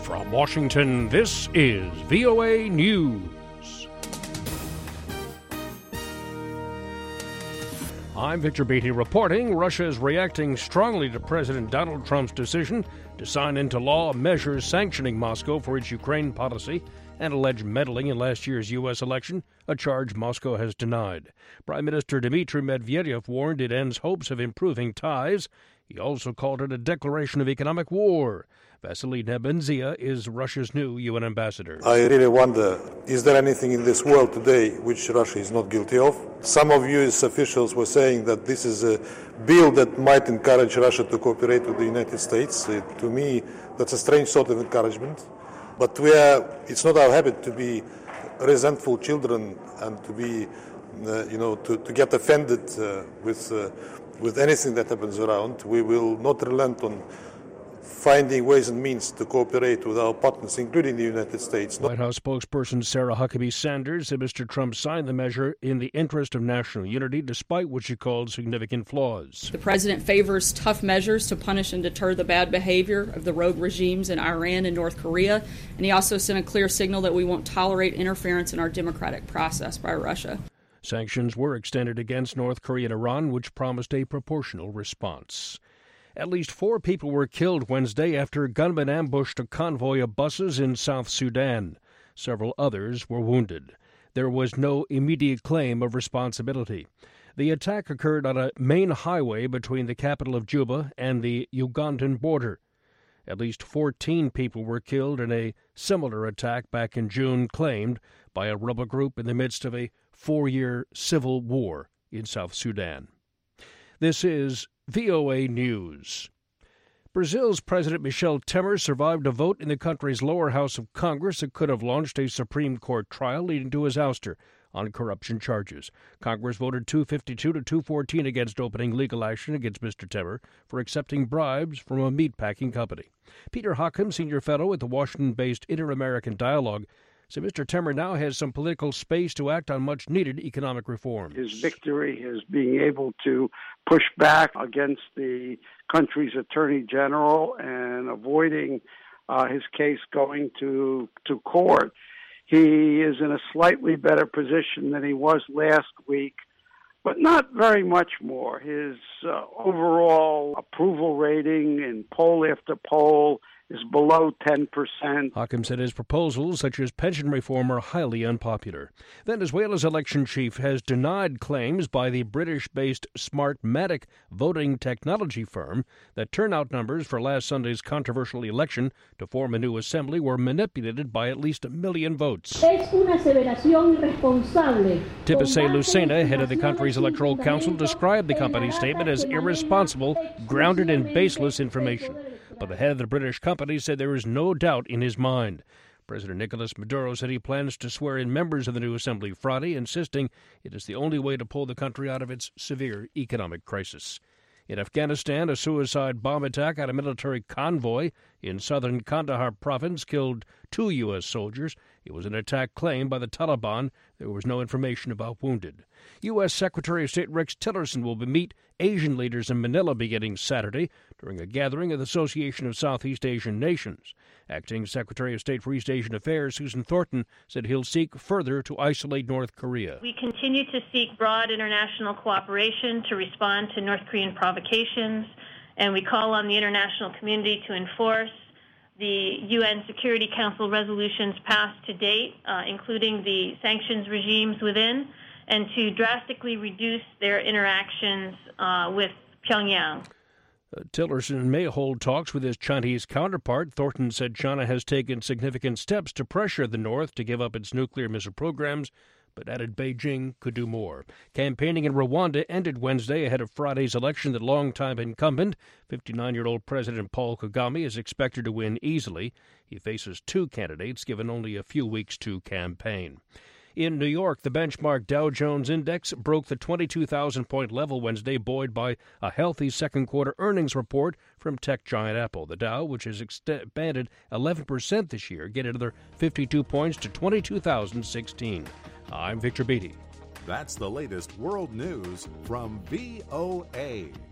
From Washington, this is VOA News. I'm Victor Beatty reporting Russia is reacting strongly to President Donald Trump's decision to sign into law measures sanctioning Moscow for its Ukraine policy and alleged meddling in last year's U.S. election, a charge Moscow has denied. Prime Minister Dmitry Medvedev warned it ends hopes of improving ties. He also called it a declaration of economic war. Vasily Nebenzia is Russia's new UN ambassador. I really wonder, is there anything in this world today which Russia is not guilty of? Some of U.S. officials were saying that this is a bill that might encourage Russia to cooperate with the United States. To me, that's a strange sort of encouragement. But it's not our habit to be resentful children and to be, to get offended with anything that happens around. We will not relent on finding ways and means to cooperate with our partners, including the United States. White House spokesperson Sarah Huckabee Sanders said Mr. Trump signed the measure in the interest of national unity, despite what she called significant flaws. The president favors tough measures to punish and deter the bad behavior of the rogue regimes in Iran and North Korea, and he also sent a clear signal that we won't tolerate interference in our democratic process by Russia. Sanctions were extended against North Korea and Iran, which promised a proportional response. At least 4 people were killed Wednesday after gunmen ambushed a convoy of buses in South Sudan. Several others were wounded. There was no immediate claim of responsibility. The attack occurred on a main highway between the capital of Juba and the Ugandan border. At least 14 people were killed in a similar attack back in June, claimed by a rebel group in the midst of a 4-year civil war in South Sudan. This is VOA News. Brazil's President Michel Temer survived a vote in the country's lower house of Congress that could have launched a Supreme Court trial leading to his ouster on corruption charges. Congress voted 252 to 214 against opening legal action against Mr. Temer for accepting bribes from a meatpacking company. Peter Hockham, senior fellow at the Washington-based Inter-American Dialogue, so Mr. Temer now has some political space to act on much-needed economic reform. His victory is being able to push back against the country's attorney general and avoiding his case going to court. He is in a slightly better position than he was last week, but not very much more. His overall approval rating in poll after poll is below 10%. Hockham said his proposals, such as pension reform, are highly unpopular. Venezuela's election chief has denied claims by the British-based Smartmatic voting technology firm that turnout numbers for last Sunday's controversial election to form a new assembly were manipulated by at least 1 million votes. Tipase Lucena, head of the country's electoral council, described the company's statement as irresponsible, grounded in baseless information. But the head of the British company said there is no doubt in his mind. President Nicolas Maduro said he plans to swear in members of the new assembly Friday, insisting it is the only way to pull the country out of its severe economic crisis. In Afghanistan, a suicide bomb attack at a military convoy in southern Kandahar province killed 2 U.S. soldiers. It was an attack claimed by the Taliban. There was no information about wounded. U.S. Secretary of State Rex Tillerson will meet Asian leaders in Manila beginning Saturday during a gathering of the Association of Southeast Asian Nations. Acting Secretary of State for East Asian Affairs Susan Thornton said he'll seek further to isolate North Korea. We continue to seek broad international cooperation to respond to North Korean provocations, and we call on the international community to enforce the UN Security Council resolutions passed to date, including the sanctions regimes within, and to drastically reduce their interactions with Pyongyang. Tillerson may hold talks with his Chinese counterpart. Thornton said China has taken significant steps to pressure the North to give up its nuclear missile programs, but added Beijing could do more. Campaigning in Rwanda ended Wednesday ahead of Friday's election. The longtime incumbent, 59-year-old President Paul Kagame, is expected to win easily. He faces 2 candidates, given only a few weeks to campaign. In New York, the benchmark Dow Jones Index broke the 22,000-point level Wednesday, buoyed by a healthy second-quarter earnings report from tech giant Apple. The Dow, which has expanded 11% this year, gained another 52 points to 22,016. I'm Victor Beatty. That's the latest world news from VOA.